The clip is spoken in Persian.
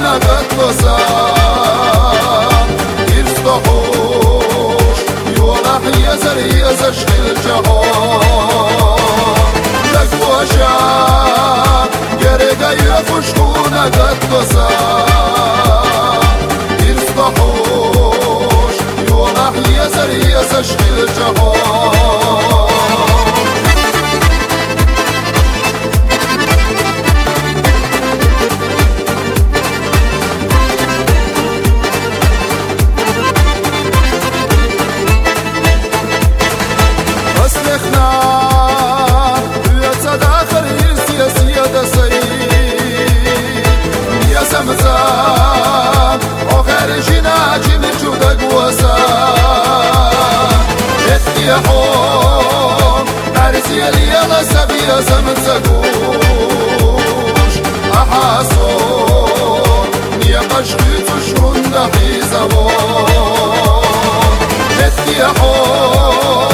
نقد بسام يفتحوش يولح يزر يزشق الجهان لك وشام قرق يفشكو نقد بسام يفتحوش يولح يزر يزشق الجهان زمزم آخر جناجم جودك وسام اتيحون عرسي اليلا سبيا زمزقوش أحاسون نيقش خيطشون دحي زبون اتيحون